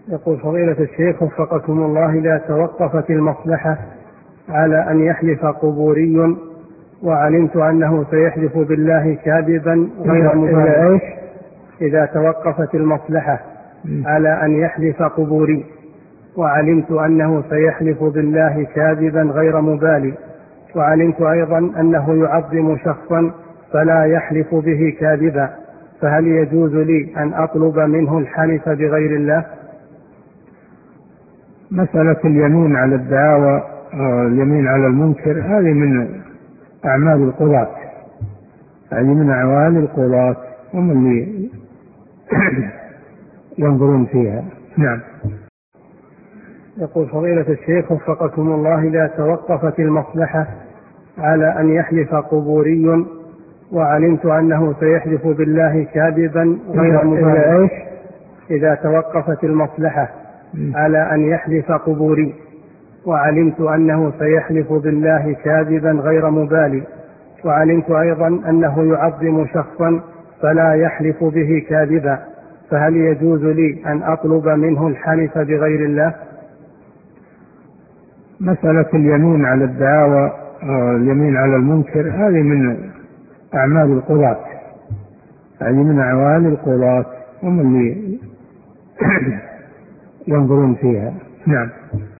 يقول فضيلة الشيخ وفقكم الله: إذا توقفت المصلحة على أن يحلف قبوري وعلمت أنه سيحلف بالله كاذبا غير مبالغ. إذا توقفت المصلحة على أن يحلف قبوري وعلمت أنه سيحلف بالله كاذبا غير مبالي، وعلمت أيضا أنه يعظم شخصا فلا يحلف به كاذبا، فهل يجوز لي أن أطلب منه الحلف بغير الله؟ مسألة اليمين على الدعاوى واليمين على المنكر هذه من أعمال القضاة، هذه من أعمال القضاة هم اللي ينظرون فيها. نعم. يقول فضيلة الشيخ وفقكم الله: إذا توقفت المصلحة على أن يحلف قبوري وعلمت أنه سيحلف بالله كاذبا غير مبالغ. إذا توقفت المصلحة على أن يحلف قبوري وعلمت أنه سيحلف بالله كاذبا غير مبالي، وعلمت أيضا أنه يعظم شخصا فلا يحلف به كاذبا، فهل يجوز لي أن أطلب منه الحلف بغير الله؟ مسألة اليمين على الدعاوى واليمين على المنكر هذه من أعمال القضاة، هذه من أعمال القضاة هم اللي ينظرون فيها. نعم.